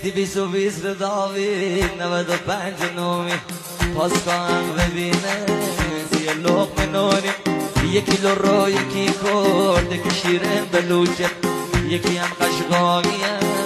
220 داوید 95 نومی پاسکا هم ببینه یه لقمه نونی یکی لو رو یکی کرده که شیرین بلوچه یکی هم قشقاییه